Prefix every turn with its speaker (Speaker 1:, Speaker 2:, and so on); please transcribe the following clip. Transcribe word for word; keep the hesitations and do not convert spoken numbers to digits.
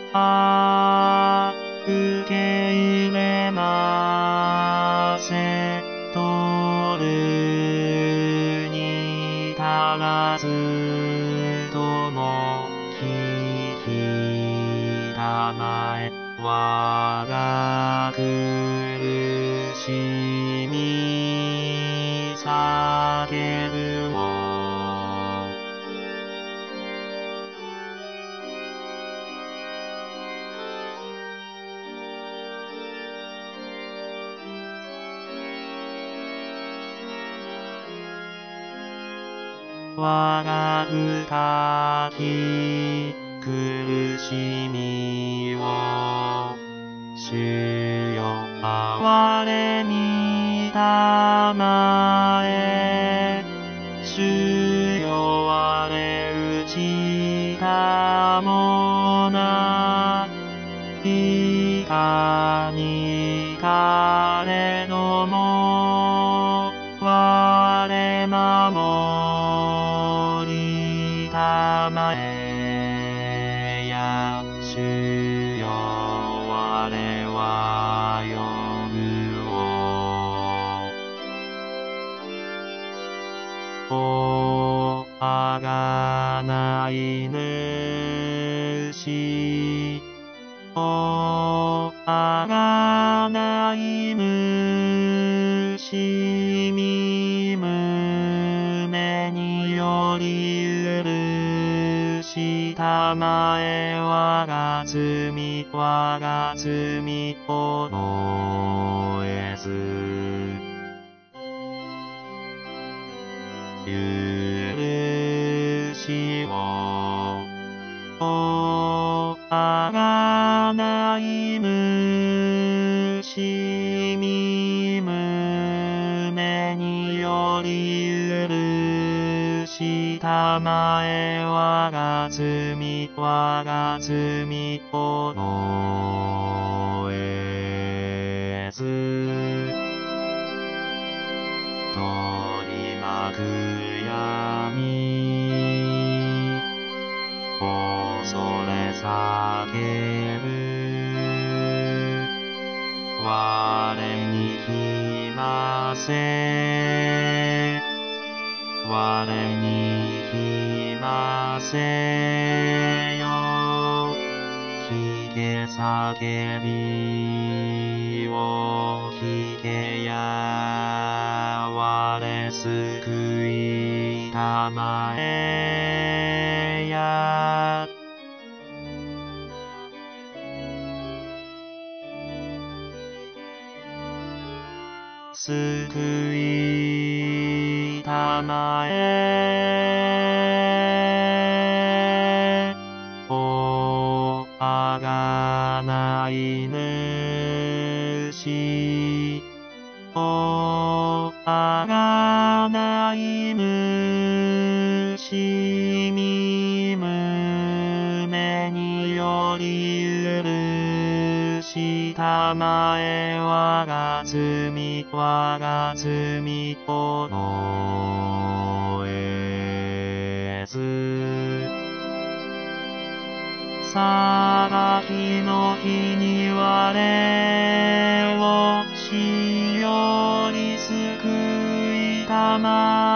Speaker 1: あ受け入れませとるに足らずとも聞きたまえ我が苦しみ叫ぶを我が深き苦しみを主よ憐れみたまえ主よ我打ちたもないかに彼ども我守りたまえや主よ我は呼ぶをおあがない主おあがない主み胸により許したまえ我が罪我が罪を覚えず許しをおあがない主み胸により許したまえ我が罪我が罪を覚えず取り巻く闇恐れ叫ぶ我に来ませ我に来ませよ聞け叫びを聞けや我救いたまえや救いたまえおあがない主おあがない主み胸により許したまえ我が罪我が罪を覚えず裁きの日に我を死より救いたま